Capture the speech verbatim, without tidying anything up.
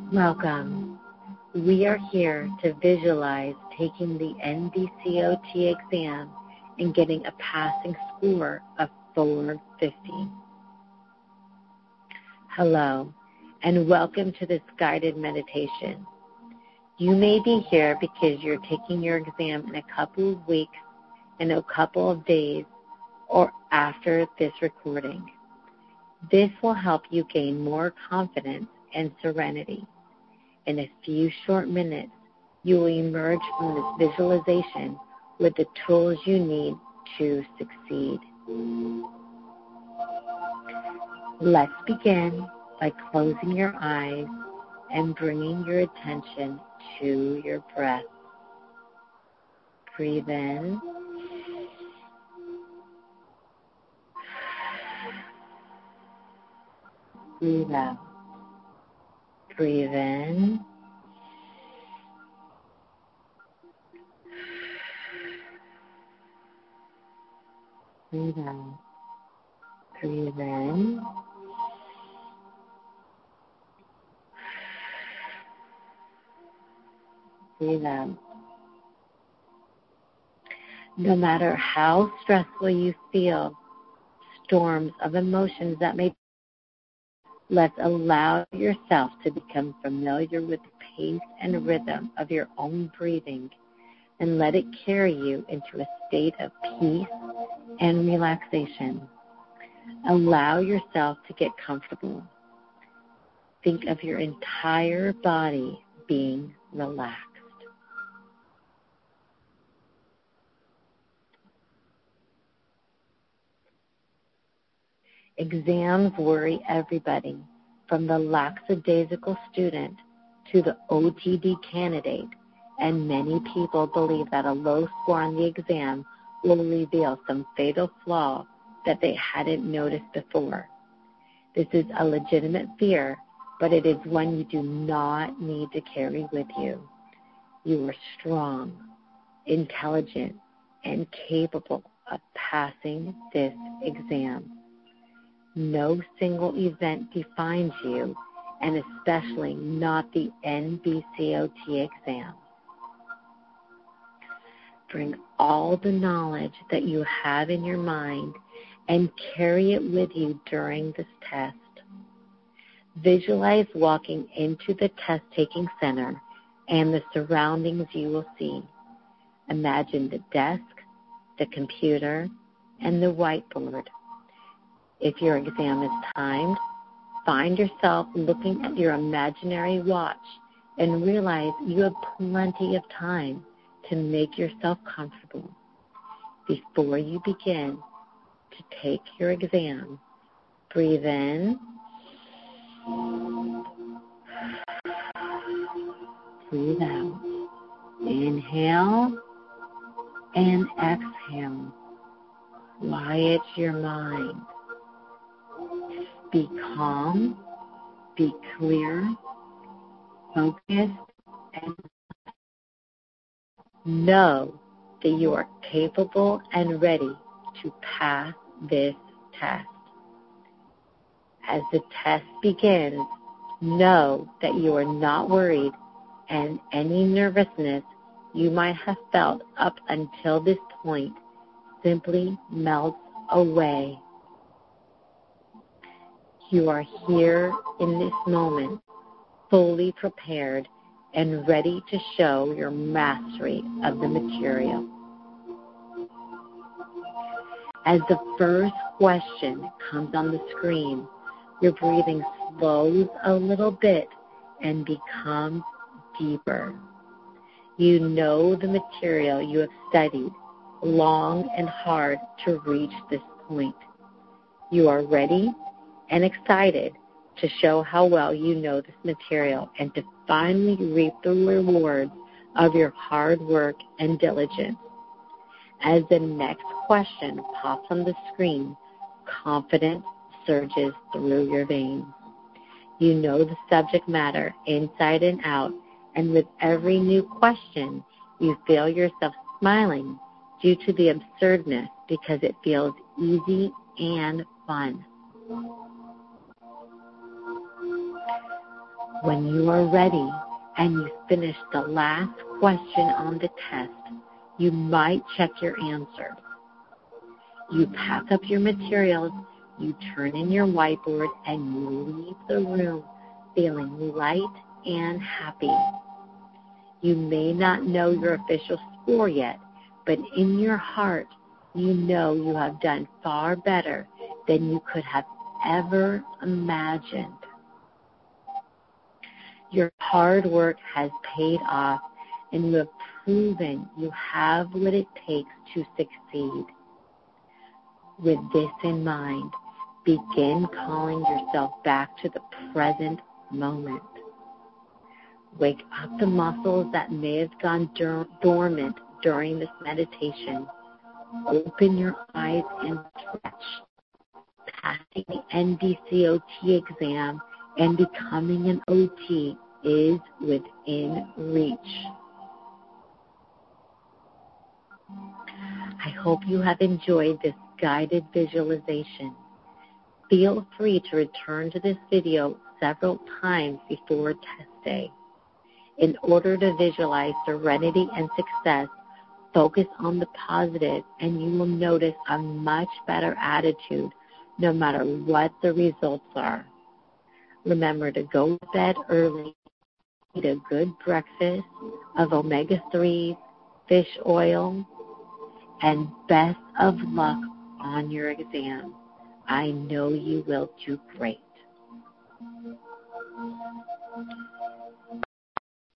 Welcome. We are here to visualize taking the N B C O T exam and getting a passing score of four fifty. Hello, and welcome to this guided meditation. You may be here because you're taking your exam in a couple of weeks, in a couple of days, or after this recording. This will help you gain more confidence and serenity. In a few short minutes, you will emerge from this visualization with the tools you need to succeed. Let's begin by closing your eyes and bringing your attention to your breath. Breathe in. Breathe out. Breathe in. Breathe out. Breathe in. Breathe out. No matter how stressful you feel, storms of emotions that may, let's allow yourself to become familiar with the pace and rhythm of your own breathing and let it carry you into a state of peace and relaxation. Allow yourself to get comfortable. Think of your entire body being relaxed. Exams worry everybody, from the lackadaisical student to the O T D candidate, and many people believe that a low score on the exam will reveal some fatal flaw that they hadn't noticed before. This is a legitimate fear, but it is one you do not need to carry with you. You are strong, intelligent, and capable of passing this exam. No single event defines you, and especially not the N B C O T exam. Bring all the knowledge that you have in your mind and carry it with you during this test. Visualize walking into the test-taking center and the surroundings you will see. Imagine the desk, the computer, and the whiteboard. If your exam is timed, find yourself looking at your imaginary watch and realize you have plenty of time to make yourself comfortable. Before you begin to take your exam, breathe in, breathe out. Inhale and exhale. Quiet your mind. Be calm, be clear, focused, and know that you are capable and ready to pass this test. As the test begins, know that you are not worried, and any nervousness you might have felt up until this point simply melts away. You are here in this moment, fully prepared and ready to show your mastery of the material. As the first question comes on the screen, your breathing slows a little bit and becomes deeper. You know the material you have studied long and hard to reach this point. You are ready and excited to show how well you know this material and to finally reap the rewards of your hard work and diligence. As the next question pops on the screen, confidence surges through your veins. You know the subject matter inside and out, and with every new question, you feel yourself smiling due to the absurdness because it feels easy and fun. When you are ready and you finish the last question on the test, you might check your answers. You pack up your materials, you turn in your whiteboard, and you leave the room feeling light and happy. You may not know your official score yet, but in your heart, you know you have done far better than you could have ever imagined. Your hard work has paid off, and you have proven you have what it takes to succeed. With this in mind, begin calling yourself back to the present moment. Wake up the muscles that may have gone dur- dormant during this meditation. Open your eyes and stretch. Passing the N B C O T exam and becoming an O T is within reach. I hope you have enjoyed this guided visualization. Feel free to return to this video several times before test day. In order to visualize serenity and success, focus on the positive, and you will notice a much better attitude no matter what the results are. Remember to go to bed early, eat a good breakfast of omega threes, fish oil, and best of luck on your exam. I know you will do great.